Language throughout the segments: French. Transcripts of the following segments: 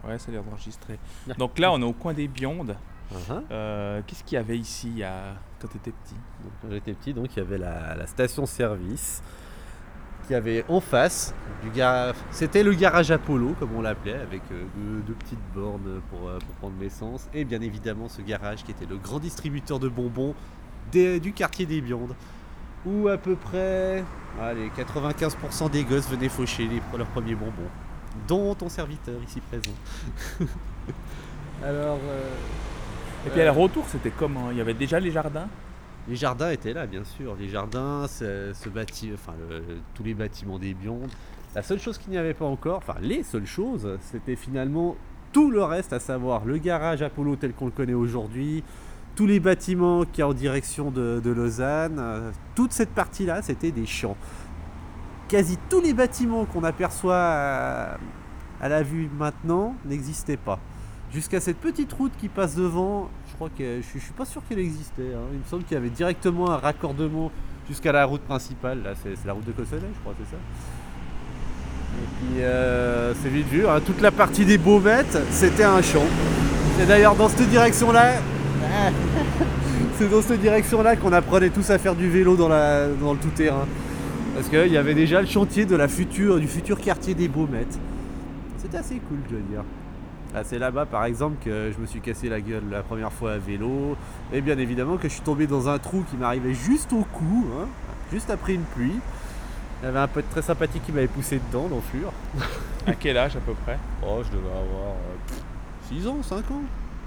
Ouais, ça a l'air d'enregistrer. Donc là, on est au coin des Biondes. Uh-huh. Qu'est-ce qu'il y avait ici quand tu étais petit? Donc, quand j'étais petit, donc il y avait la station-service qui avait en face du garage. C'était le garage Apollo, comme on l'appelait, avec deux petites bornes pour prendre l'essence. Et bien évidemment, ce garage qui était le grand distributeur de bonbons du quartier des Biondes, où à peu près 95% des gosses venaient faucher leurs premiers bonbons, dont ton serviteur ici présent. Alors, Et puis à la retour, c'était comment? Il y avait déjà les jardins? les jardins étaient là, bien sûr. Les jardins, tous les bâtiments des Biondes. La seule chose qu'il n'y avait pas encore, enfin les seules choses, c'était finalement tout le reste, à savoir le garage Apollo tel qu'on le connaît aujourd'hui, tous les bâtiments qui sont en direction de Lausanne. Toute cette partie-là, c'était des champs. Quasi tous les bâtiments qu'on aperçoit à la vue maintenant n'existaient pas. Jusqu'à cette petite route qui passe devant, je suis pas sûr qu'elle existait. Il me semble qu'il y avait directement un raccordement jusqu'à la route principale. Là, c'est la route de Cossonay, je crois, c'est ça. Et puis, c'est vite vu. Toute la partie des Baumettes, c'était un champ. C'est d'ailleurs dans cette direction-là. C'est dans cette direction-là qu'on apprenait tous à faire du vélo dans le tout-terrain. Parce qu'il y avait déjà le chantier du futur quartier des Baumettes. C'était assez cool, je dois dire. C'est là-bas par exemple que je me suis cassé la gueule la première fois à vélo. Et bien évidemment que je suis tombé dans un trou qui m'arrivait juste au cou, juste après une pluie. Il y avait un pote très sympathique qui m'avait poussé dedans, l'enflure. À quel âge à peu près? Oh, je devais avoir 6 ans, 5 ans.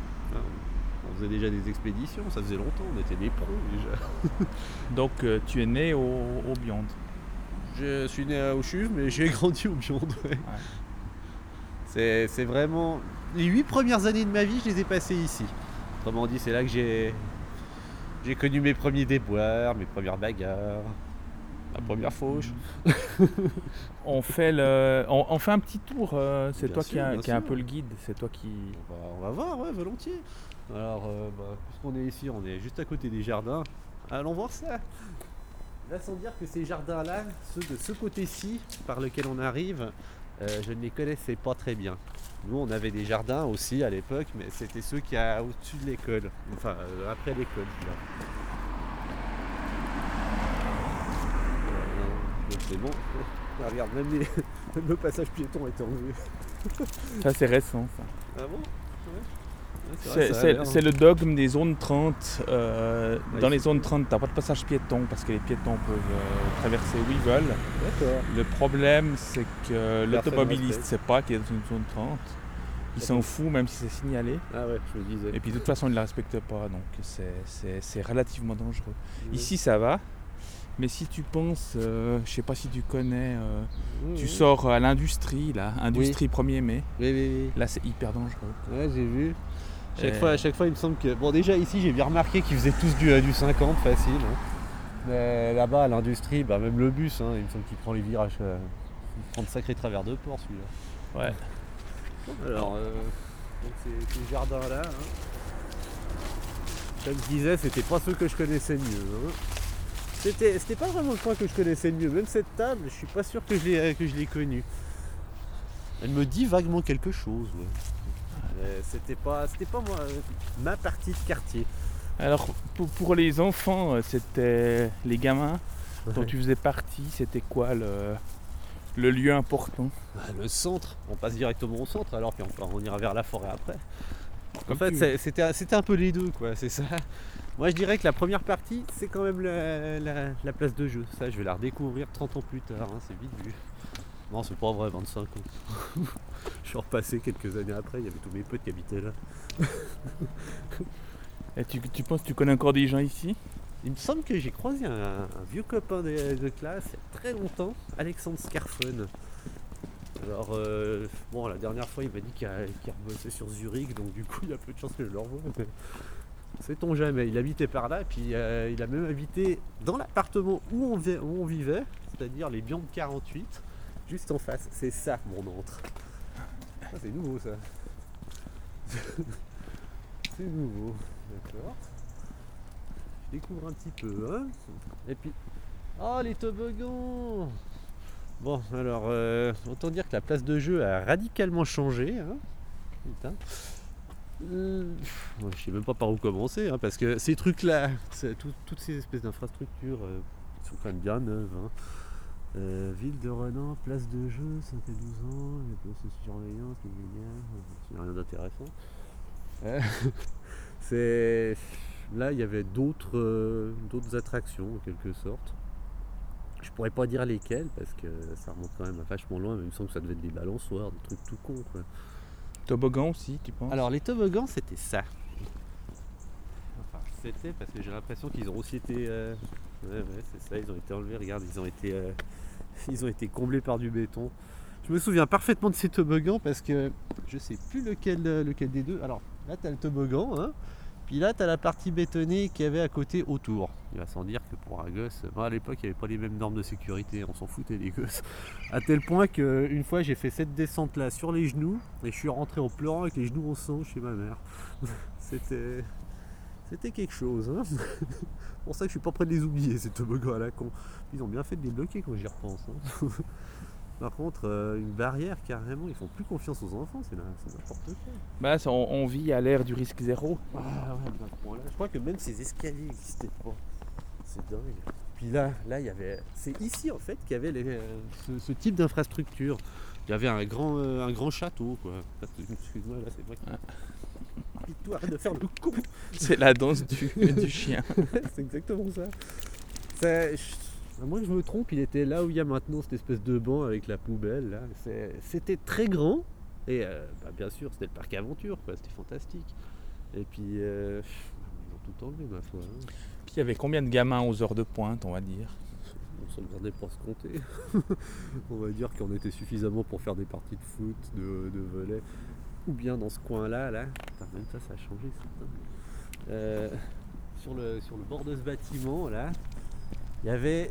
On faisait déjà des expéditions, ça faisait longtemps, on était des pros déjà. Donc tu es né au Biondes. Je suis né au Chuve, mais j'ai grandi au Biondes. Ouais. C'est vraiment... Les 8 premières années de ma vie, je les ai passées ici. Autrement dit, c'est là que j'ai connu mes premiers déboires, mes premières bagarres, ma première fauche. On fait un petit tour. C'est Bien toi sûr, qui a un peu le guide. C'est toi qui. On va voir, ouais, volontiers. Alors, puisqu'on est ici, on est juste à côté des jardins. Allons voir ça. Là, sans dire que ces jardins-là, ceux de ce côté-ci, par lequel on arrive, je ne les connaissais pas très bien. Nous, on avait des jardins aussi à l'époque, mais c'était ceux qui étaient au-dessus de l'école. Enfin, après l'école, là. Donc c'est bon. Regarde, même le passage piéton est en vue. Ça, c'est récent, ça. Ah bon? C'est le dogme des zones 30. Dans les zones 30, tu n'as pas de passage piéton parce que les piétons peuvent traverser où ils veulent. D'accord. Le problème, c'est que l'automobiliste ne sait pas qu'il est dans une zone 30. Il s'en fout même si c'est signalé. Ah ouais, je me disais. Et puis de toute façon, il ne la respecte pas. Donc c'est relativement dangereux. Ici, ça va. Mais si tu penses, je sais pas si tu connais, tu sors à l'industrie, là, industrie 1er mai. Oui. Là, c'est hyper dangereux. Ouais, j'ai vu. À chaque fois, il me semble que... Bon, déjà, ici, j'ai bien remarqué qu'ils faisaient tous du 50 facile. Mais là-bas, à l'industrie, même le bus, il me semble qu'il prend les virages. Il prend de sacrés travers de port, celui-là. Ouais. Alors, donc ces jardins-là, comme je disais, c'était pas ceux que je connaissais mieux. C'était pas vraiment le coin que je connaissais mieux. Même cette table, je suis pas sûr que je l'ai connue. Elle me dit vaguement quelque chose. Ouais. C'était pas moi, ma partie de quartier. Alors pour les enfants, c'était les gamins dont Ouais. tu faisais partie, c'était quoi le lieu important? Le centre, on passe directement au centre alors qu'on ira vers la forêt après. En Comme fait, c'était un peu les deux, quoi, c'est ça. Moi, je dirais que la première partie, c'est quand même la place de jeu. Ça, je vais la redécouvrir 30 ans plus tard, c'est vite vu. Non, c'est pas vrai, 25 ans. Je suis repassé quelques années après, il y avait tous mes potes qui habitaient là. Et tu penses que tu connais encore des gens ici? Il me semble que j'ai croisé un vieux copain de classe il y a très longtemps, Alexandre Scarfone. Alors, la dernière fois, il m'a dit qu'il rebossait sur Zurich, donc du coup, il y a peu de chances que je le revoie. Mais... sait-on jamais, il habitait par là, puis il a même habité dans l'appartement où on vivait, c'est-à-dire les Biondes 48, juste en face. C'est ça, mon antre. Ah, c'est nouveau, ça. C'est nouveau, d'accord. Je découvre un petit peu, Et puis... oh, les toboggans! Bon, alors, autant dire que la place de jeu a radicalement changé, Putain. Je sais même pas par où commencer, hein, parce que ces trucs-là, toutes ces espèces d'infrastructures qui sont quand même bien neuves. Hein. Ville de Renan, place de jeu, ça fait 12 ans, les places de surveillance, il n'y a rien d'intéressant. C'est... Là, il y avait d'autres attractions, en quelque sorte. Je pourrais pas dire lesquelles, parce que ça remonte quand même à vachement loin, mais il me semble que ça devait être des balançoires, des trucs tout cons, quoi. Toboggan aussi, tu penses? Alors, les toboggans, c'était ça. Enfin, c'était parce que j'ai l'impression qu'ils ont aussi été... Ouais, c'est ça, ils ont été enlevés, regarde, ils ont été comblés par du béton. Je me souviens parfaitement de ces toboggans parce que je sais plus lequel des deux. Alors, là, t'as le toboggan, hein. Puis là, t'as la partie bétonnée qu'il y avait à côté autour. Il va sans dire que pour un gosse, moi à l'époque, il n'y avait pas les mêmes normes de sécurité, on s'en foutait des gosses. À tel point qu'une fois, j'ai fait cette descente-là sur les genoux et je suis rentré en pleurant avec les genoux en sang chez ma mère. C'était quelque chose. Hein. C'est pour ça que je suis pas prêt de les oublier, ces toboggans à la con. Ils ont bien fait de les bloquer quand j'y repense. Hein. Par contre, une barrière, carrément, ils font plus confiance aux enfants, c'est n'importe quoi. Bah, on vit à l'ère du risque zéro. Ah ouais, à ce point-là. Je crois que même ces escaliers n'existaient pas. C'est dingue. Puis là, il y avait. C'est ici en fait qu'il y avait ce type d'infrastructure. Il y avait un grand château, quoi. Excuse-moi, là, c'est moi qui. Toi, arrête de faire le con. C'est la danse du chien. C'est exactement ça. À moins que je me trompe, il était là où il y a maintenant cette espèce de banc avec la poubelle. Là. C'était très grand. Et bien sûr, c'était le parc aventure, quoi. C'était fantastique. Et puis, ils ont tout enlevé, ma foi. Hein. Puis il y avait combien de gamins aux heures de pointe, on va dire? On s'en gardait pour se compter. On va dire qu'on était suffisamment pour faire des parties de foot, de volley. Ou bien dans ce coin-là, là. Putain, même ça a changé, c'est dingue. Sur le bord de ce bâtiment, là, il y avait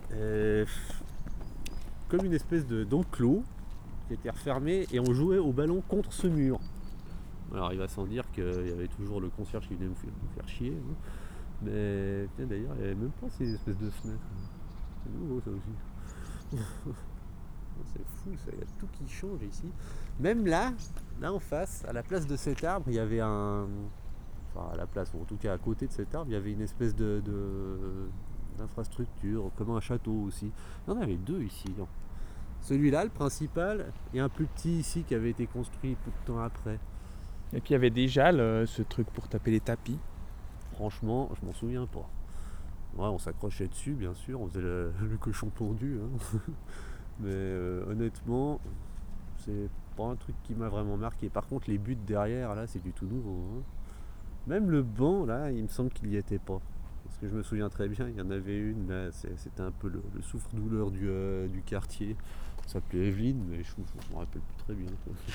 comme une espèce d'enclos qui était refermé et on jouait au ballon contre ce mur. Alors il va sans dire qu'il y avait toujours le concierge qui venait nous faire chier. Hein. Mais d'ailleurs, il n'y avait même pas ces espèces de fenêtres. C'est nouveau ça aussi. C'est fou ça, il y a tout qui change ici. Même là en face, à la place de cet arbre, il y avait enfin à la place, ou en tout cas à côté de cet arbre, il y avait une espèce d'infrastructure, comme un château aussi. Il y en avait deux ici. Hein. Celui-là, le principal, et un plus petit ici qui avait été construit peu de temps après. Et puis il y avait déjà ce truc pour taper les tapis. Franchement, je m'en souviens pas. Ouais, on s'accrochait dessus, bien sûr, on faisait le cochon pendu. Hein. Mais honnêtement, c'est pas un truc qui m'a vraiment marqué. Par contre, les buts derrière, là, c'est du tout nouveau. Hein. Même le banc, là, il me semble qu'il n'y était pas. Parce que je me souviens très bien, il y en avait une, là, c'était un peu le souffre-douleur du quartier. Ça s'appelait Evelyne, mais je me rappelle plus très bien.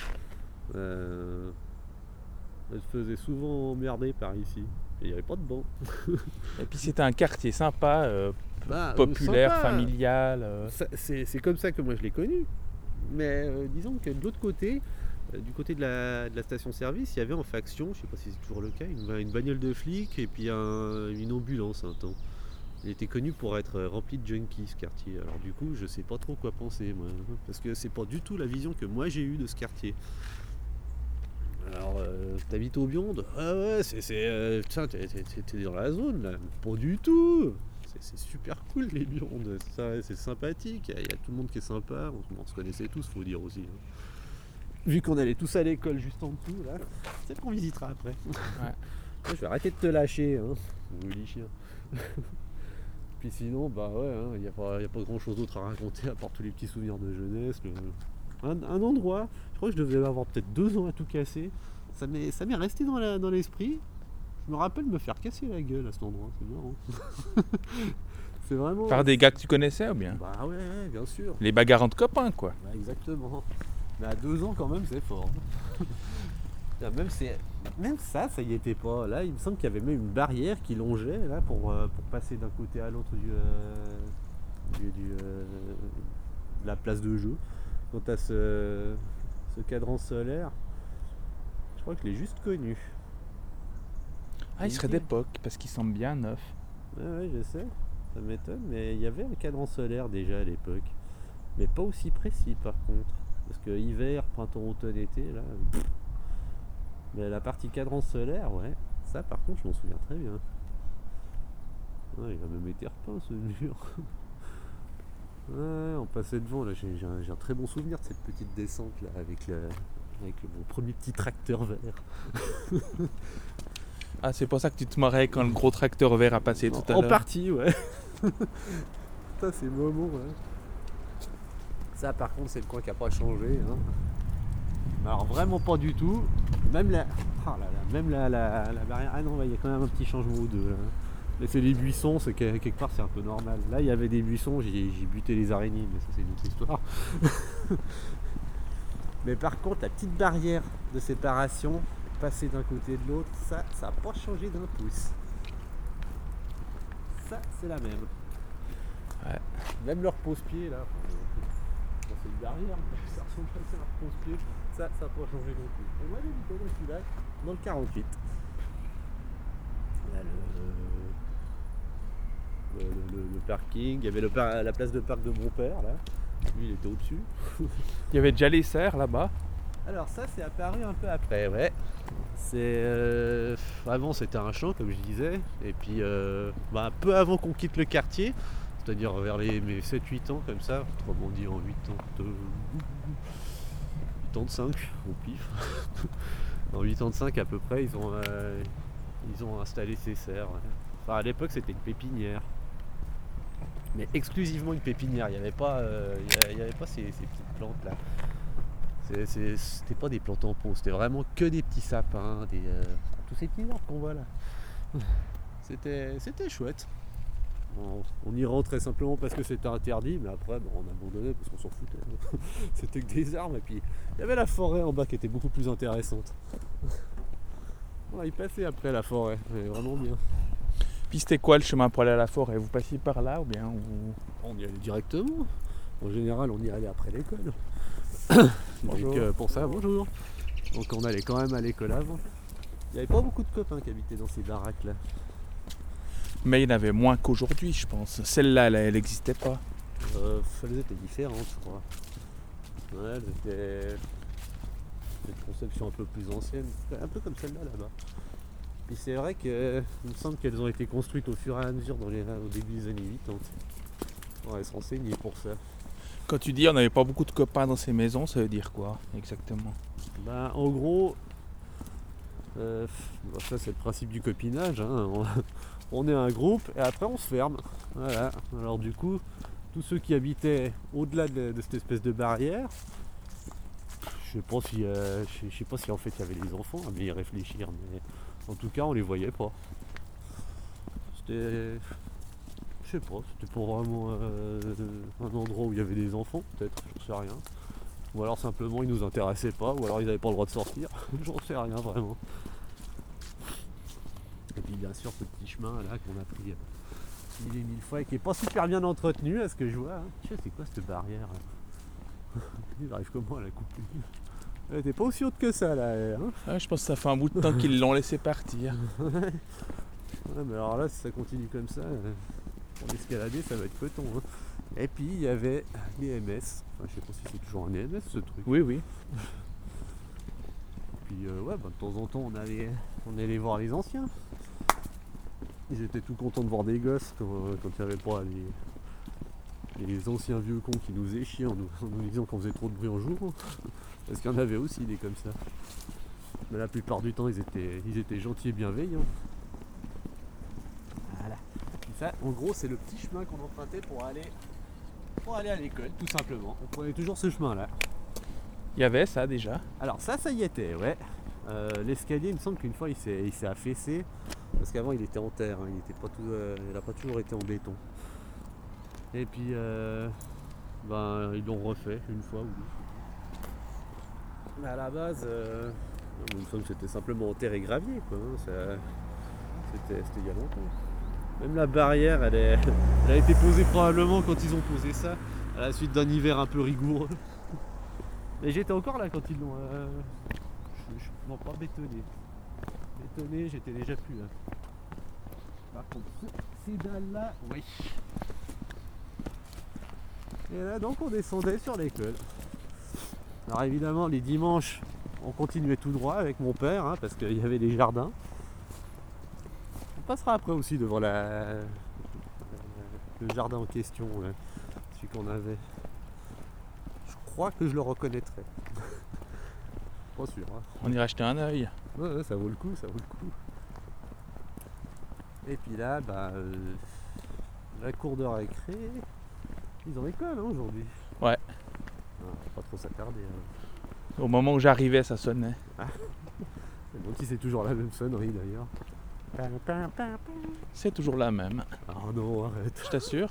Elle se faisait souvent emmerder par ici. Et il n'y avait pas de banc. Et puis c'était un quartier sympa, populaire, sympa. familial. C'est comme ça que moi je l'ai connu. Mais disons que de l'autre côté, du côté de la station-service, il y avait en faction, je sais pas si c'est toujours le cas, une bagnole de flics et puis une ambulance un temps. Il était connu pour être rempli de junkies ce quartier. Alors du coup, je sais pas trop quoi penser moi, parce que c'est pas du tout la vision que moi j'ai eue de ce quartier. Alors, t'habites au Bionde? Ah ouais, putain, t'es dans la zone là. Pas du tout. C'est super cool les Biondes, c'est sympathique. Il y a tout le monde qui est sympa. On se connaissait tous, faut dire aussi. Hein. Vu qu'on allait tous à l'école juste en dessous là, peut-être qu'on visitera après. Ouais. Je vais arrêter de te lâcher, hein. Les chiens. Puis sinon, bah ouais, il n'y a pas grand chose d'autre à raconter à part tous les petits souvenirs de jeunesse. Un endroit, je crois que je devais avoir peut-être 2 ans à tout casser. Ça m'est resté dans l'esprit. Je me rappelle me faire casser la gueule à cet endroit, c'est marrant. C'est vraiment. Par des gars que tu connaissais ou bien? Bah ouais, bien sûr. Les bagarres entre copains, quoi. Bah, exactement. Mais à 2 ans quand même, c'est fort. Même ça y était pas. Là, il me semble qu'il y avait même une barrière qui longeait là pour passer d'un côté à l'autre de la place de jeu. Quant à ce cadran solaire, je crois que je l'ai juste connu. Ah, il serait d'époque, parce qu'il semble bien neuf. Ouais, je sais, ça m'étonne, mais il y avait un cadran solaire déjà à l'époque. Mais pas aussi précis par contre. Parce que hiver, printemps, automne, été, là, Mais la partie cadran solaire, ouais, ça par contre je m'en souviens très bien. Ouais, il a même été repeint ce mur. Ouais, on passait devant, là j'ai un très bon souvenir de cette petite descente là avec mon premier petit tracteur vert. Ah, c'est pour ça que tu te marrais quand le gros tracteur vert a passé tout à En l'heure. partie, ouais. Ça c'est le moment, ouais. Ça par contre c'est le coin qui a pas changé. Hein. Alors vraiment pas du tout. Même la barrière. Ah non, il y a quand même un petit changement ou deux. Là. Mais c'est les buissons, c'est quelque part c'est un peu normal. Là il y avait des buissons, j'ai buté les araignées, mais ça c'est une autre histoire. Mais par contre la petite barrière de séparation, passer d'un côté de l'autre, ça n'a pas changé d'un pouce. Ça c'est la même. Ouais. Même leur pose-pied là, c'est une barrière, ça ressemble à leur pose-pied, ça n'a pas changé non plus. Et moi j'habitais dans celui-là, dans le 48. Là, le parking, il y avait la place de parc de mon père là, lui il était au-dessus. Il y avait déjà les serres là-bas. Alors ça c'est apparu un peu après, ouais. C'est avant c'était un champ comme je disais, et puis peu avant qu'on quitte le quartier, c'est-à-dire vers mes 7-8 ans comme ça, autrement dit en 85 au pif. En 85 à peu près ils ont installé ces serres. Ouais. Enfin à l'époque c'était une pépinière. Mais exclusivement une pépinière, il n'y avait pas, ces petites plantes là. C'était pas des plantes en pot, c'était vraiment que des petits sapins, tous ces petits arbres qu'on voit là. C'était chouette. On y rentrait simplement parce que c'était interdit, mais après on abandonnait parce qu'on s'en foutait. C'était que des arbres et puis il y avait la forêt en bas qui était beaucoup plus intéressante. On y passait après la forêt, mais vraiment bien. Puis c'était quoi le chemin pour aller à la forêt? Vous passiez par là ou bien On y allait directement. En général on y allait après l'école. Donc pour ça, bonjour. Donc on allait quand même à l'école avant. Il n'y avait pas beaucoup de copains qui habitaient dans ces baraques là. Mais il y en avait moins qu'aujourd'hui, je pense. Celle-là, elle n'existait pas. Elles étaient différentes, je crois. Ouais, elles étaient une conception un peu plus ancienne, un peu comme celle-là là-bas. Puis c'est vrai qu'il me semble qu'elles ont été construites au fur et à mesure au début des années 80. On va se renseigner pour ça. Quand tu dis on n'avait pas beaucoup de copains dans ces maisons, ça veut dire quoi exactement? En gros, ça c'est le principe du copinage. Hein. On est un groupe et après on se ferme. Voilà. Alors du coup, tous ceux qui habitaient au-delà de cette espèce de barrière, je sais pas si en fait il y avait les enfants, à bien y réfléchir, mais en tout cas on les voyait pas. C'était. Je sais pas, c'était pour vraiment un endroit où il y avait des enfants, peut-être, j'en sais rien. Ou alors simplement ils nous intéressaient pas, ou alors ils n'avaient pas le droit de sortir, j'en sais rien vraiment. Et puis bien sûr ce petit chemin là qu'on a pris mille et mille fois et qui est pas super bien entretenu à ce que je vois. Hein. Tu sais c'est quoi cette barrière là. Il arrive comment à la couper? Elle était pas aussi haute que ça là. Hein. Ouais, je pense que ça fait un bout de temps qu'ils l'ont laissé partir. Ouais mais alors là si ça continue comme ça, pour l'escalader ça va être coton. Hein. Et puis il y avait l'EMS, enfin, je sais pas si c'est toujours un EMS ce truc. Oui, oui. Puis de temps en temps on allait voir les anciens. Ils étaient tout contents de voir des gosses quand il n'y avait pas les anciens vieux cons qui nous faisaient chier en nous disant qu'on faisait trop de bruit en jour. Parce qu'il y en avait aussi des comme ça. Mais la plupart du temps ils étaient gentils et bienveillants. Voilà. Et ça en gros c'est le petit chemin qu'on empruntait pour aller à l'école tout simplement. On prenait toujours ce chemin là. Il y avait ça déjà. Alors ça y était, ouais. L'escalier, il me semble qu'une fois il s'est affaissé parce qu'avant il était en terre, hein, il n'a pas toujours été en béton. Et puis ils l'ont refait une fois ou deux. Mais à la base, il me semble que c'était simplement en terre et gravier, quoi. Hein, c'était il y a longtemps. Même la barrière, elle a été posée probablement quand ils ont posé ça, à la suite d'un hiver un peu rigoureux. Mais j'étais encore là quand ils l'ont. Non, pas bétonné. Bétonné, j'étais déjà plus là. Par contre, ces dalles-là, oui. Et là, donc, on descendait sur l'école. Alors, évidemment, les dimanches, on continuait tout droit avec mon père, hein, parce qu'il y avait des jardins. On passera après aussi devant le jardin en question, là, celui qu'on avait. Je crois que je le reconnaîtrais. Pas sûr. Hein. On ira jeter un œil. Ouais, ça vaut le coup, ça vaut le coup. Et puis là, la cour de récré, ils ont école hein, aujourd'hui. Ouais. Ah, pas trop s'attarder. Hein. Au moment où j'arrivais, ça sonnait. Donc si c'est toujours la même sonnerie d'ailleurs. C'est toujours la même. Oh non, arrête. Je t'assure.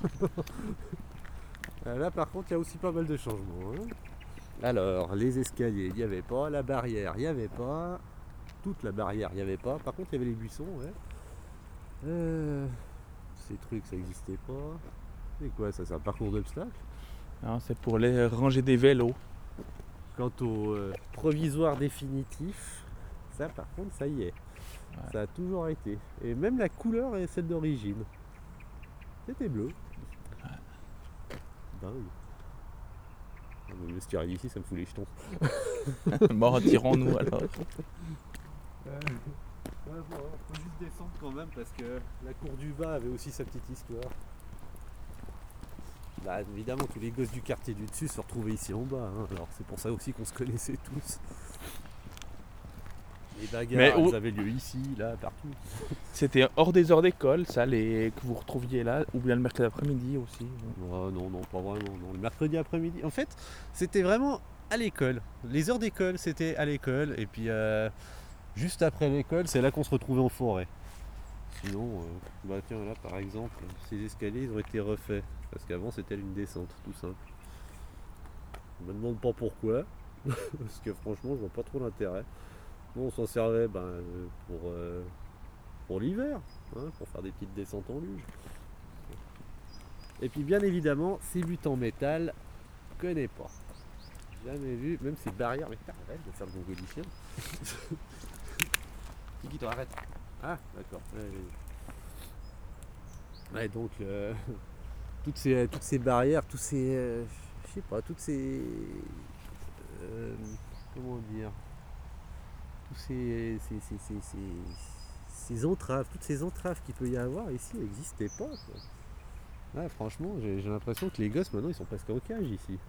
Là par contre, il y a aussi pas mal de changements. Hein. Alors, les escaliers, il n'y avait pas. La barrière, il n'y avait pas. Toute la barrière, il n'y avait pas. Par contre, il y avait les buissons, ouais. Ces trucs, ça n'existait pas. C'est quoi ça? C'est un parcours d'obstacles? Non, c'est pour les ranger des vélos. Quant au provisoire définitif, ça par contre, ça y est. Ouais. Ça a toujours été. Et même la couleur est celle d'origine. C'était bleu. Ouais. Dingue. Le styrène ici, ça me fout les jetons. Bon, retirons-nous alors. Faut juste descendre quand même parce que la cour du bas avait aussi sa petite histoire. Bah évidemment tous les gosses du quartier du dessus se retrouvaient ici en bas, hein. Alors c'est pour ça aussi qu'on se connaissait tous. Les bagarres elles avaient lieu ici, là, partout. C'était hors des heures d'école, ça, que vous retrouviez là, ou bien le mercredi après-midi aussi. Oh, non, pas vraiment. Non. Le mercredi après-midi, en fait, c'était vraiment à l'école. Les heures d'école, c'était à l'école, et puis juste après l'école, c'est là qu'on se retrouvait en forêt. Sinon, tiens, là par exemple, ces escaliers, ils ont été refaits. Parce qu'avant, c'était une descente, tout simple. Je me demande pas pourquoi, parce que franchement, je vois pas trop l'intérêt. Nous, on s'en servait pour l'hiver, hein, pour faire des petites descentes en luge. Et puis, bien évidemment, ces buts en métal, je connais pas. Jamais vu, même ces barrières. Mais arrête de faire le bon godicien. Qui toi, arrête. Ah, d'accord. Ouais, donc, toutes ces barrières, tous ces. Je sais pas, toutes ces. Comment dire? Tous ces entraves, toutes ces entraves qu'il peut y avoir ici n'existaient pas. Quoi. Ouais, franchement, j'ai l'impression que les gosses maintenant ils sont presque en cage ici.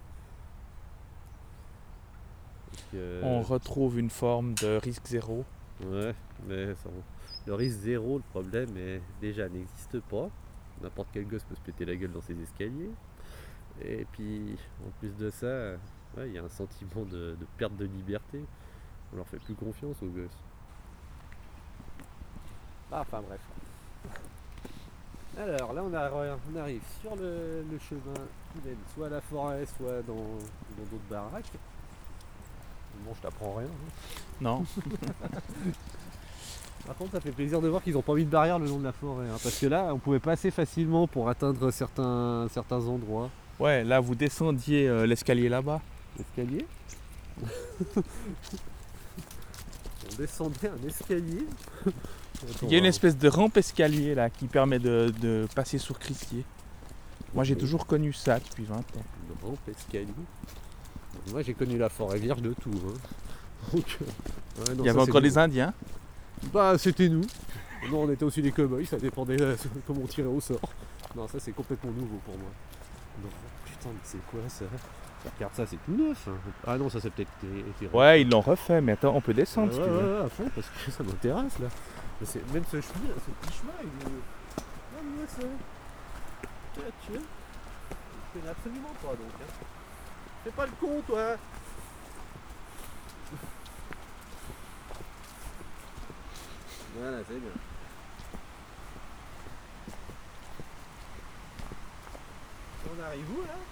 On retrouve une forme de risque zéro. Ouais, mais le risque zéro, le problème est déjà n'existe pas. N'importe quel gosse peut se péter la gueule dans ses escaliers. Et puis, en plus de ça, il y a un sentiment de perte de liberté. On leur fait plus confiance aux gosses. Enfin bref. Alors là, on arrive sur le chemin qui mène soit à la forêt, soit dans d'autres baraques. Bon, je t'apprends rien. Hein. Non. Par contre, ça fait plaisir de voir qu'ils n'ont pas mis de barrière le long de la forêt. Hein, parce que là, on pouvait passer facilement pour atteindre certains endroits. Ouais, là, vous descendiez l'escalier là-bas. L'escalier On descendait un escalier. Il y a une espèce de rampe escalier là qui permet de passer sur Crissier. Moi j'ai toujours connu ça depuis 20 ans. Une rampe escalier. Moi j'ai connu la forêt vierge de tout. Hein. Donc, il y avait encore des Indiens. Bah c'était nous. Non, on était aussi des cow-boys, ça dépendait comment on tirait au sort. Non, ça c'est complètement nouveau pour moi. Non, putain, mais c'est quoi ça? Regarde ça, c'est tout neuf. Ah non, ça c'est peut-être été refait. Ouais, ils l'ont refait, mais attends, on peut descendre si tu veux. Ouais, à fond, parce que ça m'intéresse là. Même ce chemin, ce petit chemin, il est. Ah, mais ça. Tu vois. Je connais absolument pas donc. Hein. Fais pas le con, toi. Voilà, c'est bien. On arrive où là?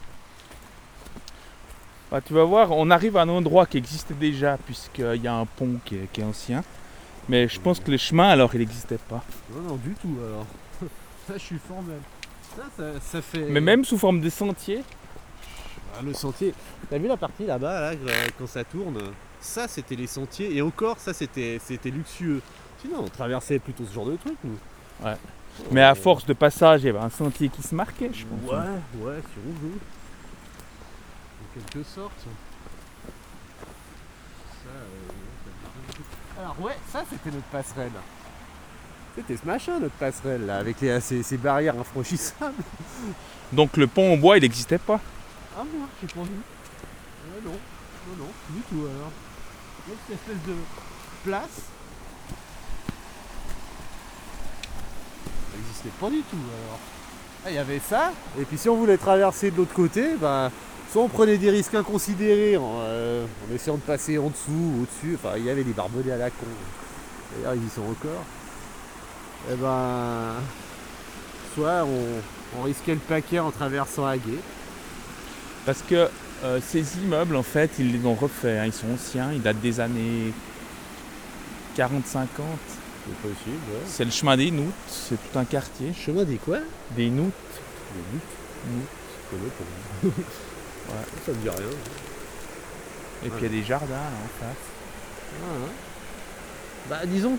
Bah, tu vas voir, on arrive à un endroit qui existait déjà, puisqu'il y a un pont qui est ancien. Mais je pense que le chemin, alors, il n'existait pas. Non, du tout, alors. Ça, je suis formel. Ça fait... Mais même sous forme de sentier. Ah, le sentier. T'as vu la partie là-bas, là, quand ça tourne? Ça, c'était les sentiers. Et encore, ça, c'était luxueux. Sinon, on traversait plutôt ce genre de truc, nous. Ouais. Mais à force de passage, il y avait un sentier qui se marquait, je pense. Ouais, si on veut. En quelque sorte. Alors ouais, ça c'était notre passerelle. C'était ce machin notre passerelle là, avec ces barrières infranchissables. Donc le pont en bois, il n'existait pas. Ah merde, j'ai pas vu. Non, du tout alors. Donc cette espèce de place. Ça n'existait pas du tout alors. Ah, il y avait ça, et puis si on voulait traverser de l'autre côté, bah, soit on prenait des risques inconsidérés en essayant de passer en dessous ou au-dessus, enfin il y avait des barbelés à la con. D'ailleurs ils y sont encore. Et ben, soit on risquait le paquet en traversant à gué. Parce que ces immeubles, en fait, ils les ont refaits. Hein. Ils sont anciens, ils datent des années 40-50. C'est possible, ouais. C'est le chemin des Noutes, c'est tout un quartier. Chemin des quoi? Des Noutes. Des Noutes. Je connais pas. Ouais, ça me dit rien. Et puis il y a des jardins là, en face. Ah, hein. Bah disons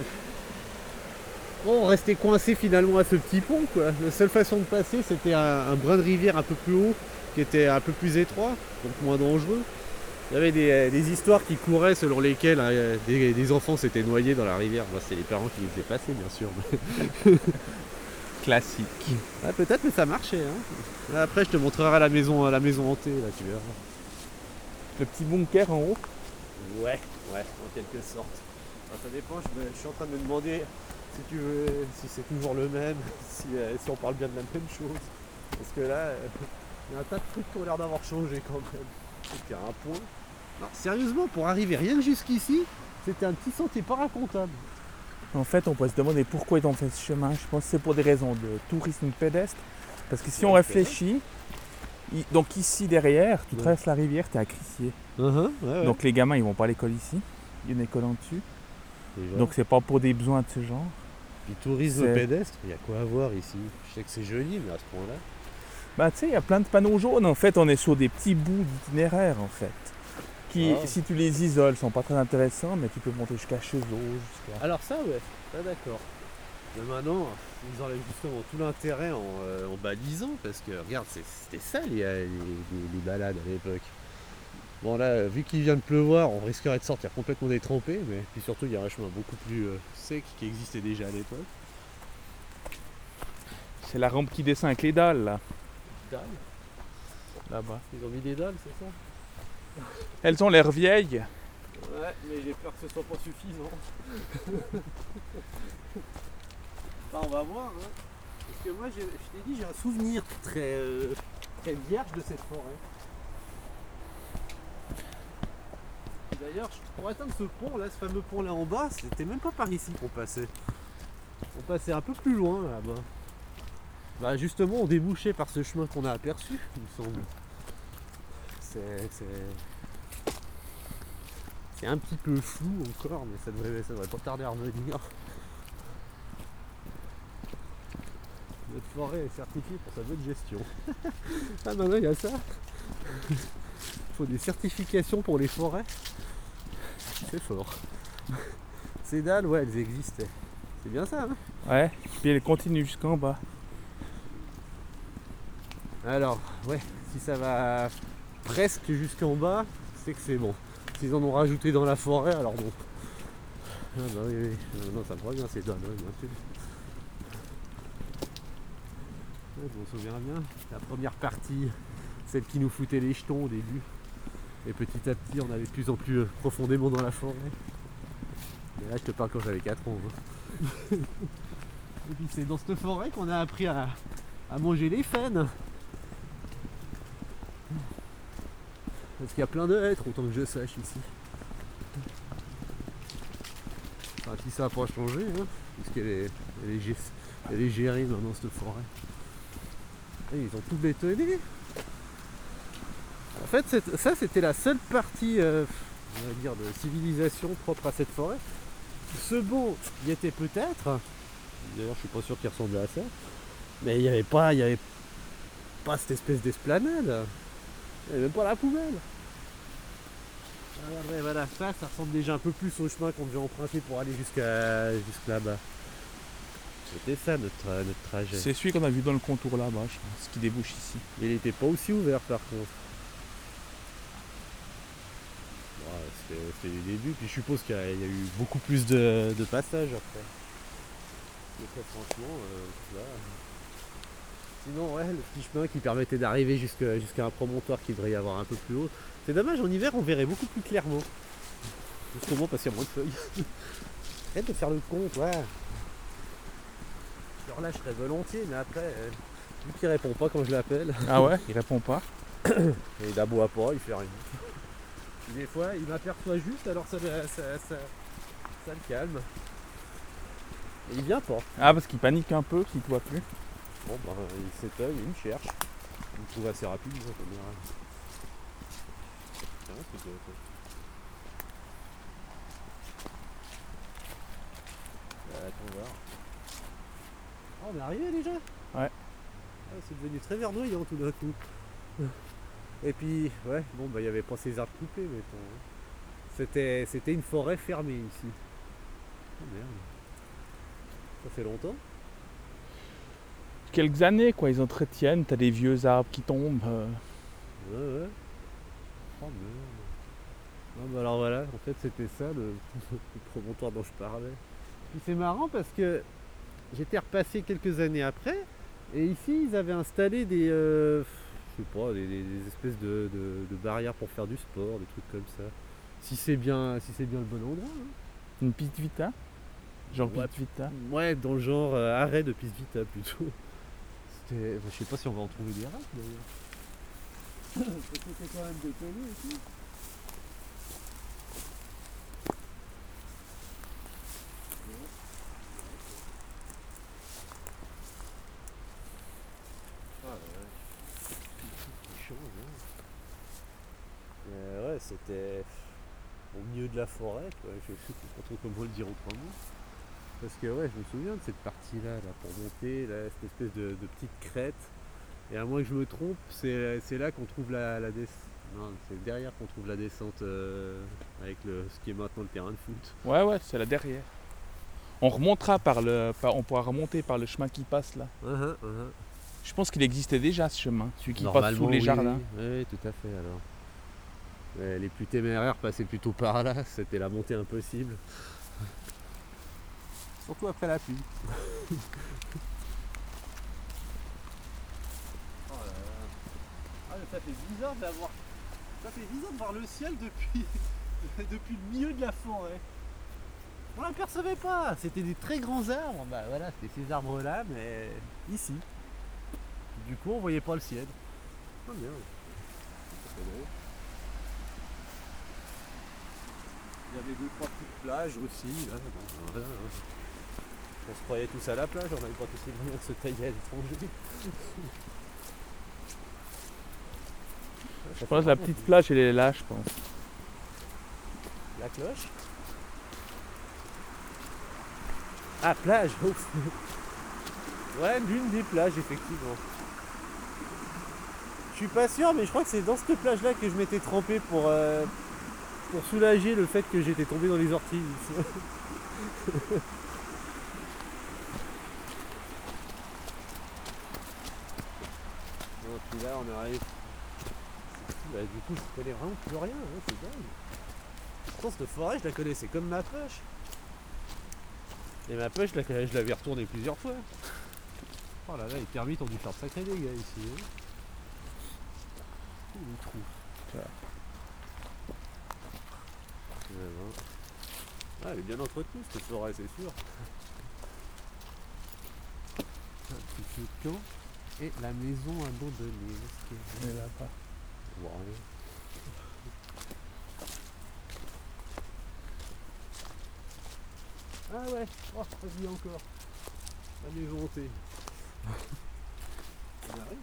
on restait coincé finalement à ce petit pont quoi. La seule façon de passer c'était un brin de rivière un peu plus haut qui était un peu plus étroit, donc moins dangereux. Il y avait des histoires qui couraient selon lesquelles des enfants s'étaient noyés dans la rivière. Moi c'est les parents qui les faisaient passer bien sûr. Classique. Ah, peut-être mais ça marchait. Hein. Après je te montrerai la maison hantée là tu verras. Le petit bunker en haut. Ouais, en quelque sorte. Enfin, ça dépend, je suis en train de me demander si c'est toujours le même, si on parle bien de la même chose. Parce que là, il y a un tas de trucs qui ont l'air d'avoir changé quand même. Donc il y a un point. Non, sérieusement, pour arriver rien que jusqu'ici, c'était un petit sentier pas racontable. En fait, on pourrait se demander pourquoi ils ont fait ce chemin. Je pense que c'est pour des raisons de tourisme pédestre. Parce que si on réfléchit, donc ici derrière, tu traverses la rivière, tu es à Crissier. Ouais. Donc les gamins, ils vont pas à l'école ici. Il y a une école en dessus. Déjà. Donc c'est pas pour des besoins de ce genre. Puis tourisme pédestre, il y a quoi à voir ici? Je sais que c'est joli, mais à ce point-là. Bah tu sais, il y a plein de panneaux jaunes. En fait, on est sur des petits bouts d'itinéraire en fait. Qui, si tu les isoles, sont pas très intéressants, mais tu peux monter jusqu'à Cheseaux. Alors ça, ouais, d'accord. Mais maintenant, ils enlèvent justement tout l'intérêt en balisant, parce que regarde, c'était ça les balades à l'époque. Bon là, vu qu'il vient de pleuvoir, on risquerait de sortir complètement détrempé, mais puis surtout il y a un chemin beaucoup plus sec qui existait déjà à l'époque. C'est la rampe qui descend avec les dalles là. Dalles? Là-bas. Ils ont mis des dalles, c'est ça? Elles ont l'air vieilles. Ouais, mais j'ai peur que ce soit pas suffisant. Bah, on va voir, hein. Parce que moi, je t'ai dit, j'ai un souvenir très vierge de cette forêt. D'ailleurs, pour atteindre ce pont là, ce fameux pont là en bas, c'était même pas par ici qu'on passait. On passait un peu plus loin là-bas. Bah justement, on débouchait par ce chemin qu'on a aperçu, il me semble. C'est un petit peu flou encore, mais ça devrait pas tarder à revenir. Notre forêt est certifiée pour sa bonne gestion. Ah non, il y a ça. Il faut des certifications pour les forêts. C'est fort. Ces dalles, ouais, elles existaient. C'est bien ça, hein? Ouais, puis elles continuent jusqu'en bas. Alors, ouais, si ça va presque jusqu'en bas, c'est que c'est bon. S'ils en ont rajouté dans la forêt, alors bon. Ah bah oui. Non, ça me revient ces dalles, bien sûr. Ouais, je m'en souviens bien. La première partie, celle qui nous foutait les jetons au début. Et petit à petit, on allait de plus en plus profondément dans la forêt. Et là, je te parle quand j'avais 4 ans. Hein. Et puis c'est dans cette forêt qu'on a appris à manger les faines. Parce qu'il y a plein de hêtres, autant que je sache ici. Enfin, si ça n'a pas changé, hein, parce qu'elle est gérée maintenant cette forêt. Et ils ont tout bétonné. En fait, ça c'était la seule partie on va dire, de civilisation propre à cette forêt. Ce beau y était peut-être. D'ailleurs, je suis pas sûr qu'il ressemblait à ça. Mais il n'y avait pas cette espèce d'esplanade. Il n'y avait même pas la poubelle. Alors, ouais, voilà, ça ressemble déjà un peu plus au chemin qu'on devait emprunter pour aller jusque là-bas. C'était ça notre trajet. C'est celui qu'on a vu dans le contour là-bas, je pense, qui débouche ici. Il n'était pas aussi ouvert par contre. c'était les débuts, puis je suppose qu'il y a eu beaucoup plus de passages après. Mais très franchement, là. Sinon, ouais, le petit chemin qui permettait d'arriver jusqu'à un promontoire qui devrait y avoir un peu plus haut. C'est dommage, en hiver on verrait beaucoup plus clairement. Justement parce qu'il y a moins de feuilles. Arrête de faire le con, toi. Je le relâcherais volontiers, mais après, vu qu'il répond pas quand je l'appelle, Ah ouais, il répond pas. et il aboie pas, il fait rien. Puis des fois, il m'aperçoit juste, alors ça le calme. Et il vient pas. Ah, parce qu'il panique un peu s'il te voit plus. Bon, bah, il s'étonne, il me cherche. Il me trouve assez rapide, ça peut dire. Tiens, c'est quoi, ça? Attends voir. Oh, on est arrivé déjà? Ouais. Ah, c'est devenu très verdoyant tout d'un coup. Et puis, ouais, bon, bah, il n'y avait pas ces arbres coupés, mettons. C'était une forêt fermée ici. Oh merde. Ça fait longtemps? Quelques années, quoi, ils entretiennent, t'as des vieux arbres qui tombent. Ouais. Oh merde. Ah, bah alors voilà, en fait c'était ça le promontoire dont je parlais. Puis c'est marrant parce que j'étais repassé quelques années après et ici ils avaient installé des, je sais pas, des espèces de barrières pour faire du sport, des trucs comme ça. Si c'est bien le bon endroit. Hein. Une piste Vita. Genre Ouais. piste Vita. Ouais, dans le genre arrêt de piste Vita plutôt. C'était, je sais pas si on va en trouver des rares d'ailleurs. C'était quand même déconné et tout. Ouais, c'était au milieu de la forêt, quoi. Je sais pas trop comment le dire autrement. Parce que ouais, je me souviens de cette partie-là, là, pour monter, là, cette espèce de petite crête. Et à moins que je me trompe, c'est là qu'on trouve la descente. Non, c'est derrière qu'on trouve la descente avec ce qui est maintenant le terrain de foot. Ouais, c'est là derrière. On pourra remonter par le chemin qui passe là. Je pense qu'il existait déjà ce chemin, celui qui passe sous les oui, jardins. Oui, tout à fait alors. Ouais, les plus téméraires passaient plutôt par là, c'était la montée impossible. Surtout après la pluie. Oh là là. Ah, ça fait bizarre d'avoir. Ça fait bizarre de voir le ciel depuis le milieu de la forêt. On l'apercevait pas, c'était des très grands arbres. Bah voilà, c'était ces arbres là, mais ici. Du coup on voyait pas le ciel. Oh bien. C'est drôle. Il y avait 2-3 petites plages aussi là. Voilà. On se croyait tous à la plage, on n'avait pas tous les moyens de se tailler à l'étranger. Je pense que la petite plage elle est là, je pense. La cloche. Ah, plage. Ouais, l'une des plages effectivement. Je suis pas sûr, mais je crois que c'est dans cette plage là que je m'étais trempé pour soulager le fait que j'étais tombé dans les orties. Bon, puis là on arrive. Bah, du coup je connais vraiment plus rien, hein, c'est dingue. Pourtant cette forêt je la connaissais comme ma poche. Et ma poche je l'avais retournée plusieurs fois. Oh là là, les termites ont dû faire de sacrés dégâts ici. Hein. Les trous. Ah, elle est bien entretenue cette forêt, c'est sûr. Un petit feu de camp et la maison abandonnée. Elle est là-bas. Ouais. Ah ouais, oh, vas-y encore. La maison hantée. On arrive.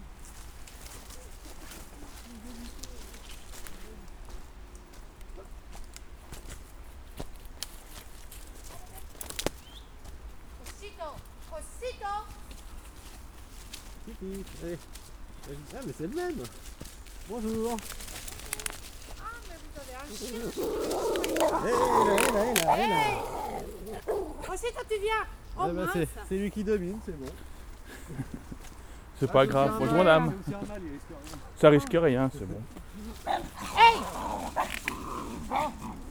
Kiki, allez. Ah mais c'est le même. Bonjour. Ah, mais vous avez un chien. Hé là. Aussi, toi, tu viens. Oh, Ah bah, mince. c'est lui qui domine, c'est bon. C'est pas grave, bonjour madame. Ça risque rien, c'est bon. Hey.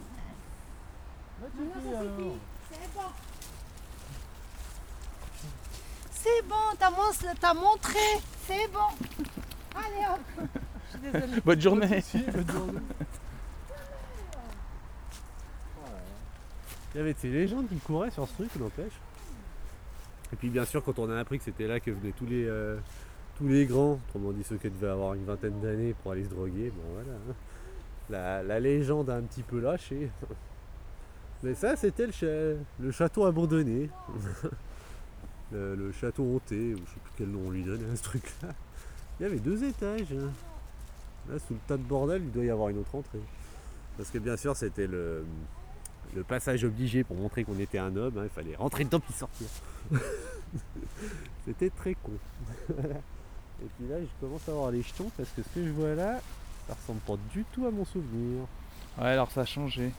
Non, ça suffit. C'est bon. C'est bon, t'as montré. C'est bon. Allez hop. Je suis désolée. Bonne journée. Bonne journée. Il y avait des légendes qui couraient sur ce truc, n'empêche. Et puis bien sûr, quand on a appris que c'était là que venaient tous les grands, autrement dit ceux qui devaient avoir une vingtaine d'années pour aller se droguer, bon voilà. Hein. La légende a un petit peu lâché. Mais ça, c'était le château abandonné. le château hanté, ou je sais plus quel nom on lui donne à ce truc-là. Il y avait 2 étages. Hein. Là, sous le tas de bordel, il doit y avoir une autre entrée. Parce que bien sûr, c'était le passage obligé pour montrer qu'on était un homme. Hein. Il fallait rentrer dedans puis sortir. C'était très con. Et puis là, je commence à avoir les jetons parce que ce que je vois là, ça ressemble pas du tout à mon souvenir. Ouais, alors ça a changé.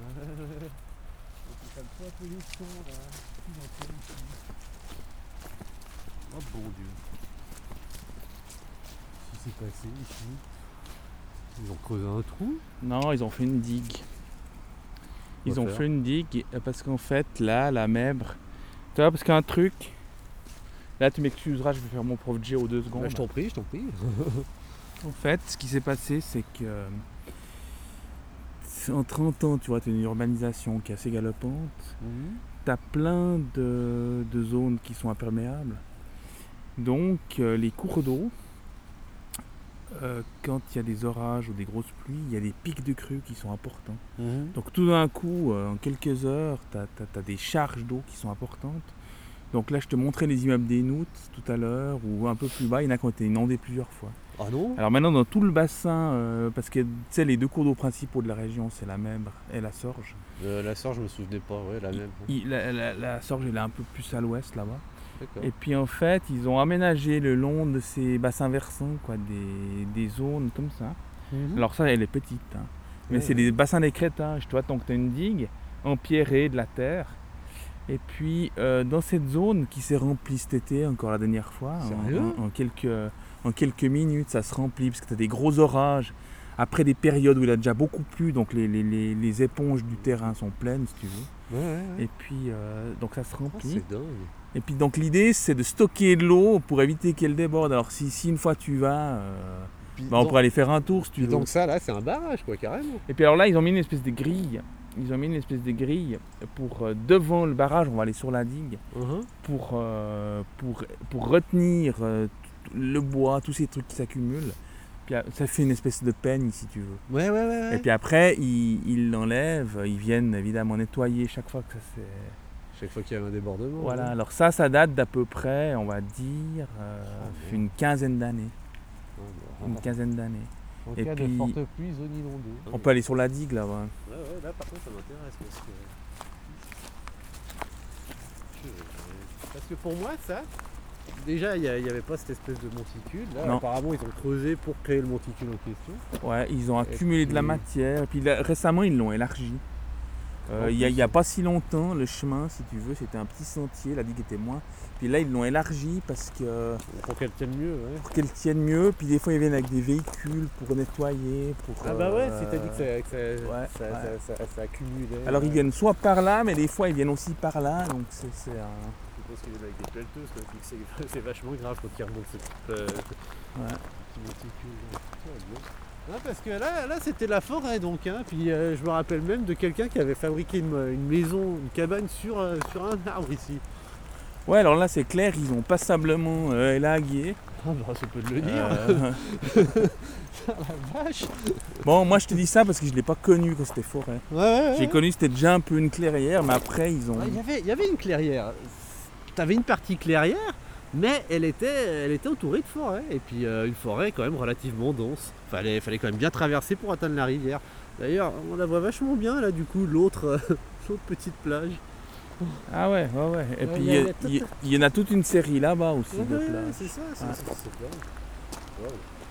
Oh bon Dieu. Qu'est-ce qui s'est passé ici? Ils ont creusé un trou? Non, ils ont fait une digue. Ils Quoi ont faire fait une digue parce qu'en fait, là, la mèbre. Tu vois, parce qu'un truc. Là, tu m'excuseras, je vais faire mon prof J aux 2 secondes. Bah, je t'en prie, je t'en prie. En fait, ce qui s'est passé, c'est que. En 30 ans, tu vois, tu as une urbanisation qui est assez galopante. Tu as plein de zones qui sont imperméables. Donc, les cours d'eau, quand il y a des orages ou des grosses pluies, il y a des pics de crue qui sont importants. Donc, tout d'un coup, en quelques heures, tu as des charges d'eau qui sont importantes. Donc là, je te montrais les immeubles des Noutes tout à l'heure, ou un peu plus bas, il y en a qui ont été inondés plusieurs fois. Ah non? Alors maintenant, dans tout le bassin, parce que tu sais, les 2 cours d'eau principaux de la région, c'est la Mèbre et la Sorge. La Sorge, je me souvenais pas, ouais, la même. La Sorge, elle est un peu plus à l'ouest là-bas. D'accord. Et puis en fait, ils ont aménagé le long de ces bassins versants, quoi, des zones comme ça. Alors ça, elle est petite, hein. Mais Ouais, c'est des bassins d'écrêtage, tu vois, donc tu as une digue empierrée de la terre. Et puis dans cette zone qui s'est remplie cet été, encore la dernière fois, Sérieux en quelques minutes, ça se remplit parce que tu as des gros orages. Après des périodes où il a déjà beaucoup plu, donc les éponges du terrain sont pleines, si tu veux. Ouais. Et puis donc ça se Oh, remplit. c'est dingue. Et puis donc l'idée, c'est de stocker de l'eau pour éviter qu'elle déborde. Alors si une fois tu vas, on pourrait aller faire un tour si tu veux. Donc ça, là, c'est un barrage, quoi, carrément. Et puis alors là, ils ont mis une espèce de grille. Pour devant le barrage, on va aller sur la digue, pour retenir le bois, tous ces trucs qui s'accumulent. Puis ça fait une espèce de peigne, si tu veux. Ouais. Et puis après, ils l'enlèvent, ils viennent évidemment nettoyer chaque fois que ça c'est... Chaque fois qu'il y a un débordement. Voilà, hein. alors ça date d'à peu près, on va dire, une quinzaine d'années. En Une quinzaine d'années. En Et cas puis, de forte pluie, zone inondée. On peut aller sur la digue là-bas. Ouais, là par contre ça m'intéresse parce que pour moi ça, déjà il n'y avait pas cette espèce de monticule. Là Non. apparemment ils ont creusé pour créer le monticule en question. Ouais, ils ont accumulé de la puis- matière. Et puis là, récemment, ils l'ont élargi. Il n'y a pas si longtemps, le chemin, si tu veux, c'était un petit sentier, la digue était moins. Puis là, ils l'ont élargi parce que Pour qu'elle tienne mieux, ouais. pour qu'elle tienne mieux. Puis des fois, ils viennent avec des véhicules pour nettoyer. Ah bah ouais, c'est-à-dire que ça accumulait. Alors, ils viennent soit par là, mais des fois, ils viennent aussi par là. Donc, c'est un... Je pense qu'ils viennent avec des pelleteuses, quoi. C'est vachement grave quand ils remontent ce petit monticule. Non, parce que là c'était la forêt donc, hein. Puis je me rappelle même de quelqu'un qui avait fabriqué une maison, une cabane sur un arbre ici. Ouais, alors là, c'est clair, ils ont passablement élagué. Ah bah ça peut le dire. La vache. Bon, moi, je te dis ça parce que je ne l'ai pas connu quand c'était forêt. Ouais. J'ai connu, c'était déjà un peu une clairière, mais après, ils ont... Il y avait une clairière. T'avais une partie clairière, mais elle était entourée de forêt. Et puis une forêt quand même relativement dense. Fallait quand même bien traverser pour atteindre la rivière. D'ailleurs, on la voit vachement bien là du coup, l'autre petite plage. Ah ouais. Et Ouais, puis il y a il y en a toute une série là-bas aussi de Ouais, plages. c'est ça, c'est dingue. Wow.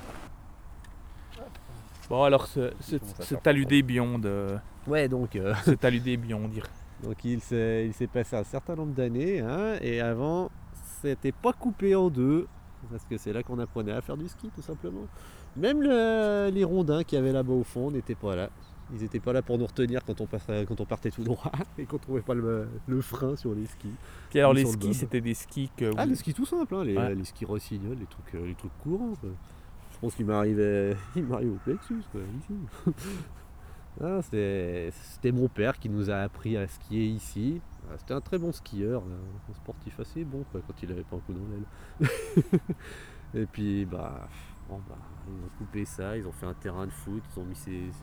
Bon, alors commence à ce faire talus d'ébion de... Ouais, donc Ce talus d'ébion, on dirait. donc il s'est passé un certain nombre d'années, hein, et avant c'était pas coupé en deux, parce que c'est là qu'on apprenait à faire du ski tout simplement. Même les rondins qu'il y avait là-bas au fond n'étaient pas là. Ils étaient pas là pour nous retenir quand on partait tout droit et qu'on trouvait pas le frein sur les skis. Puis alors Ni les sur le skis, bob. c'était des skis que Ah, vous- les skis tout simples, hein, Ouais. les skis rossignols, les trucs courants, quoi. Je pense qu'il m'arrivait au plexus, quoi, ici. Ah, c'était mon père qui nous a appris à skier ici. Ah, c'était un très bon skieur, un sportif assez bon, quoi, quand il avait pas un coup dans l'aile. Et puis, bon, ils ont coupé ça, ils ont fait un terrain de foot, ils ont mis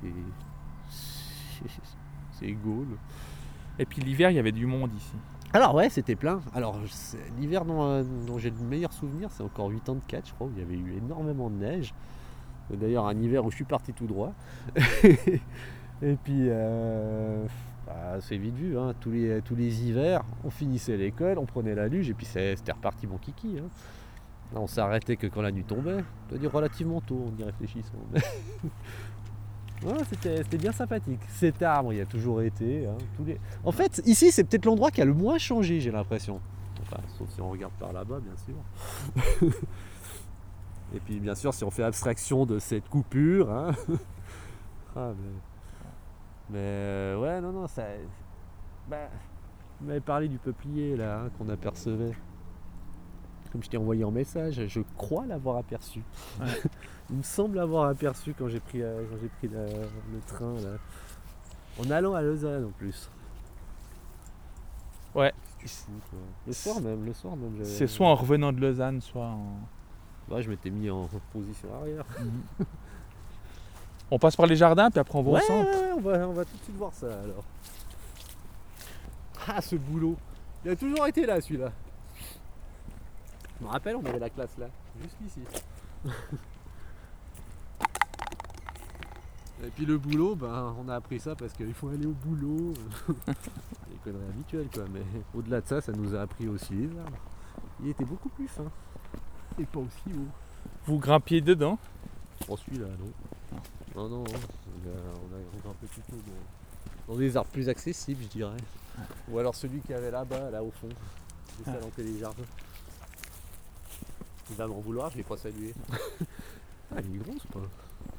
ces gaules. Et puis l'hiver, il y avait du monde ici. Alors ouais, c'était plein. Alors l'hiver dont j'ai le meilleur souvenir, c'est encore 8 ans de catch, je crois, où il y avait eu énormément de neige. C'est d'ailleurs un hiver où je suis parti tout droit. Et puis c'est vite vu, hein. Tous les hivers, on finissait l'école, on prenait la luge et puis c'était reparti mon kiki, hein. Là, on s'arrêtait que quand la nuit tombait, on doit dire relativement tôt en y réfléchissant. Ouais, c'était bien sympathique. Cet arbre, il a toujours été, hein, En fait, ici, c'est peut-être l'endroit qui a le moins changé, j'ai l'impression. Enfin, sauf si on regarde par là-bas, bien sûr. Et puis, bien sûr, si on fait abstraction de cette coupure, hein. Ah, mais ouais, non, ça... Bah, vous m'avez parlé du peuplier, là, hein, qu'on apercevait. Comme je t'ai envoyé en message, je crois l'avoir aperçu. Ouais. Il me semble l'avoir aperçu quand j'ai pris le train là. En allant à Lausanne en plus. Ouais. C'est fou, quoi. Le soir même. C'est soit en revenant de Lausanne, soit en... Ouais, je m'étais mis en position arrière. On passe par les jardins, puis après on va au centre. Ouais, on va tout de suite voir ça alors. Ah, ce boulot. Il a toujours été là, celui-là. Je me rappelle, on avait la classe là, juste ici. Et puis le boulot, on a appris ça parce qu'il faut aller au boulot. Les conneries habituelles, quoi. Mais au-delà de ça, ça nous a appris aussi les arbres. Il était beaucoup plus fin. Et pas aussi haut. Vous grimpiez dedans. Oh, celui-là, non. Non, on a grimpé plutôt dans des arbres plus accessibles, je dirais. Ou alors celui qu'il y avait là-bas, là au fond. C'est ça, les jardins. Il va m'en vouloir, je l'ai pas salué. Ah, il est gros, ce pas.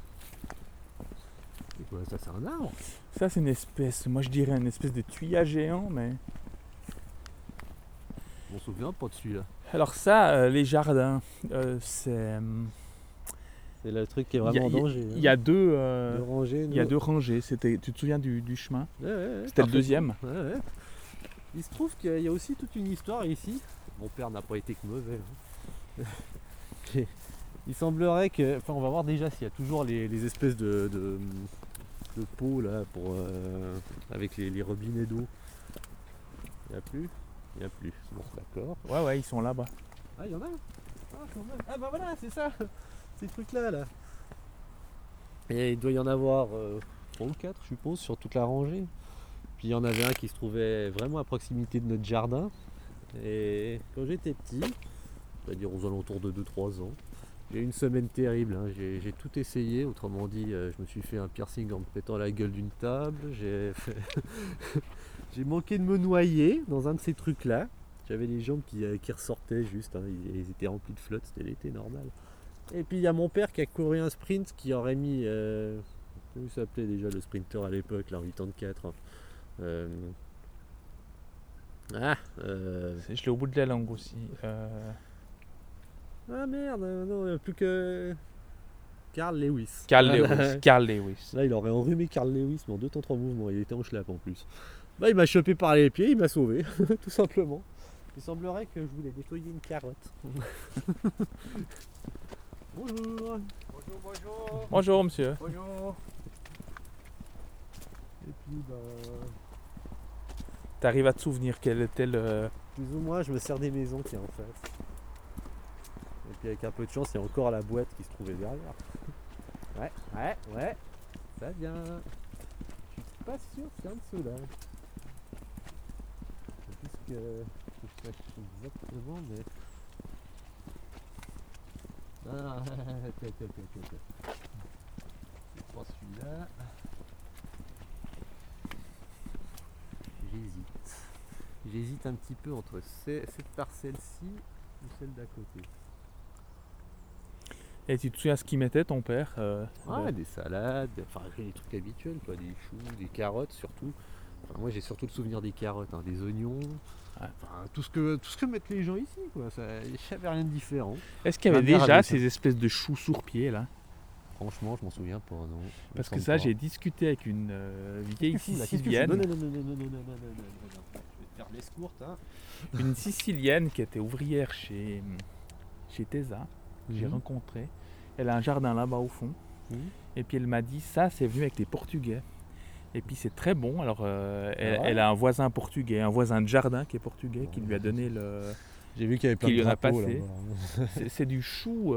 C'est quoi ça, c'est un arbre? Ça, c'est une espèce, moi je dirais une espèce de tuyau géant, mais... On se souvient pas de celui-là. Alors ça, les jardins, c'est... C'est le truc qui est vraiment en danger. Il y a deux... Deux rangées. Il y a deux rangées. C'était, tu te souviens du chemin? Ouais, C'était le deuxième. Ouais. Il se trouve qu'il y a aussi toute une histoire ici. Mon père n'a pas été que mauvais. Hein. Il semblerait que... Enfin, on va voir déjà s'il y a toujours les espèces de pots là pour, avec les robinets d'eau. Il n'y a plus? Il n'y a plus. Bon, d'accord. Ouais, ils sont là-bas. Ah, il y en a? Ah, quand même. Ah, bah voilà, c'est ça. Ces trucs-là, là. Et il doit y en avoir 3 ou 4, je suppose, sur toute la rangée. Puis il y en avait un qui se trouvait vraiment à proximité de notre jardin. Et quand j'étais petit, c'est-à-dire aux alentours de 2-3 ans, j'ai eu une semaine terrible. Hein. J'ai tout essayé, autrement dit, je me suis fait un piercing en me pétant la gueule d'une table. J'ai manqué de me noyer dans un de ces trucs-là. J'avais les jambes qui ressortaient juste, hein. Ils étaient remplis de flotte, c'était l'été normal. Et puis il y a mon père qui a couru un sprint qui aurait mis... comment il s'appelait déjà le sprinter à l'époque, la 84. Je l'ai au bout de la langue aussi. Ah merde, non, plus que... Carl Lewis. Carl Lewis. Là, il aurait enrhumé Carl Lewis, mais en 2 temps 3 mouvements. Il était en schlapp en plus. Bah, il m'a chopé par les pieds, il m'a sauvé, tout simplement. Il semblerait que je voulais nettoyer une carotte. Bonjour. Bonjour, monsieur. Bonjour. Et puis, T'arrives à te souvenir quel était le... plus ou moins, je me sers des maisons qui est en face. Et puis, avec un peu de chance, il y a encore la boîte qui se trouvait derrière. Ouais. Ça vient. Je suis pas sûr qu'il y a un de ceux-là. Puisque je sais pas exactement, mais. Ah, ok. C'est pas celui-là. J'hésite un petit peu entre cette parcelle-ci ou celle d'à côté. Et tu te souviens ce qu'il mettait ton père Des salades, enfin les trucs habituels, quoi, des choux, des carottes surtout. Enfin, moi j'ai surtout le souvenir des carottes, des oignons. Ouais. Enfin, tout ce que mettent les gens ici, quoi. Il n'y avait rien de différent. Est-ce qu'il y avait Ma mère déjà avait ces espèces de choux sourpiers là? Franchement, je m'en souviens pas, non. Parce que Il me ça, semble j'ai discuté avec une vieille pas. Qu'est-ce que tu fous, là? Sicilienne. Non. Je vais te faire l'escourte, hein. Une Sicilienne qui était ouvrière chez Tesa, que j'ai Mhm. rencontrée. Elle a un jardin là-bas au fond. Mhm. Et puis elle m'a dit, ça c'est venu avec les Portugais. Et puis c'est très bon. Alors elle a un voisin portugais, un voisin de jardin qui est portugais, qui lui a donné le... J'ai vu qu'il y avait plein Qui de lui en a drapeaux passé. là-bas. C'est du chou...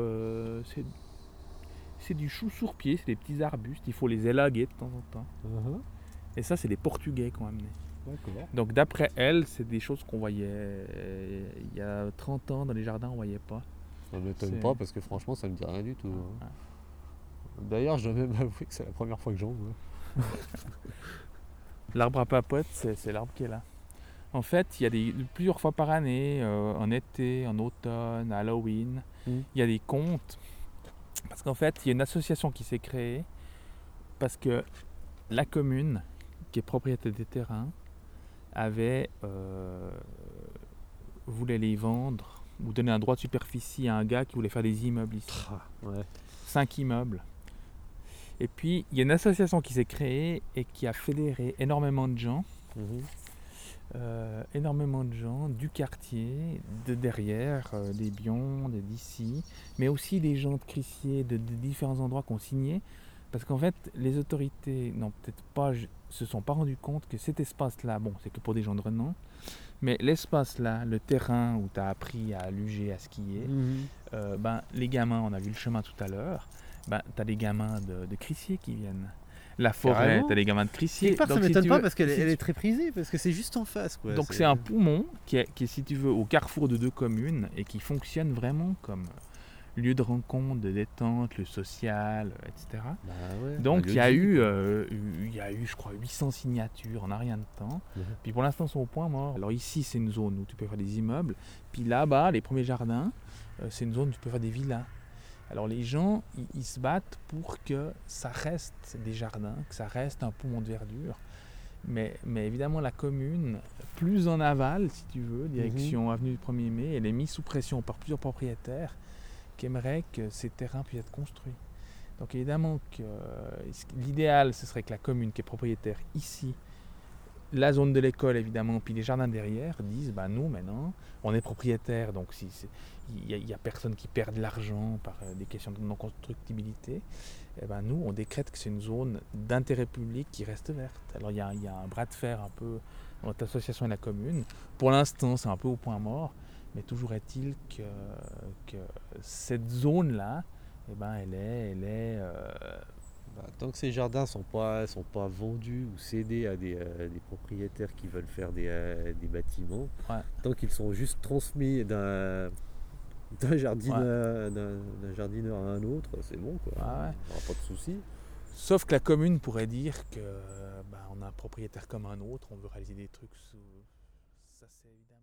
c'est du chou sourpier, c'est des petits arbustes. Il faut les élaguer de temps en temps. Et ça, c'est les Portugais qui ont amené. D'accord. Donc d'après elle, c'est des choses qu'on voyait il y a 30 ans dans les jardins, on voyait pas. Ça m'étonne C'est- pas parce que franchement ça me dit rien du tout. Ouais. D'ailleurs, je dois même avouer que c'est la première fois que j'en vois. L'arbre à papote, c'est l'arbre qui est là. En fait, il y a plusieurs fois par année, en été, en automne, à Halloween, Mm. il y a des contes. Parce qu'en fait, il y a une association qui s'est créée parce que la commune, qui est propriétaire des terrains, voulait les vendre ou donner un droit de superficie à un gars qui voulait faire des immeubles ici. Ouais. 5 immeubles. Et puis, il y a une association qui s'est créée et qui a fédéré énormément de gens, du quartier, de derrière, des Bions, d'ici, mais aussi des gens de Crissier, de différents endroits qui ont signé, parce qu'en fait, les autorités se sont pas rendu compte que cet espace-là, bon, c'est que pour des gens de renom, mais l'espace-là, le terrain où tu as appris à luger, à skier, les gamins, on a vu le chemin tout à l'heure, tu as des gamins de Crissier qui viennent. La forêt, Carrément. tu as des gamins de Crissier. Quelque part, ça Donc, si m'étonne tu pas veux- parce qu'elle si elle tu- est très prisée, parce que c'est juste en face, quoi. Donc c'est un poumon qui est, si tu veux, au carrefour de deux communes et qui fonctionne vraiment comme lieu de rencontre, de détente, le social, etc. Bah ouais, Donc un lieu il y a de vie, eu, quoi. je crois, 800 signatures en un rien de temps. Mhm. Puis pour l'instant, ils sont au point mort. Alors ici, c'est une zone où tu peux faire des immeubles. Puis là-bas, les premiers jardins, c'est une zone où tu peux faire des villas. Alors les gens, ils se battent pour que ça reste des jardins, que ça reste un poumon de verdure. Mais évidemment, la commune, plus en aval, si tu veux, direction avenue du 1er mai, elle est mise sous pression par plusieurs propriétaires qui aimeraient que ces terrains puissent être construits. Donc évidemment, l'idéal, ce serait que la commune qui est propriétaire ici, la zone de l'école évidemment, puis les jardins derrière, disent nous maintenant, on est propriétaire, donc il n'y a personne qui perd de l'argent par des questions de non-constructibilité. Nous, on décrète que c'est une zone d'intérêt public qui reste verte. Alors il y a un bras de fer un peu entre l'association et la commune. Pour l'instant, c'est un peu au point mort, mais toujours est-il que cette zone-là, elle est Tant que ces jardins sont pas vendus ou cédés à des propriétaires qui veulent faire des bâtiments, ouais. tant qu'ils sont juste transmis d'un jardineur à un autre, c'est bon, quoi. Ah ouais. Il n'y aura pas de souci. Sauf que la commune pourrait dire que on a un propriétaire comme un autre, on veut réaliser des trucs sous... Ça c'est évident.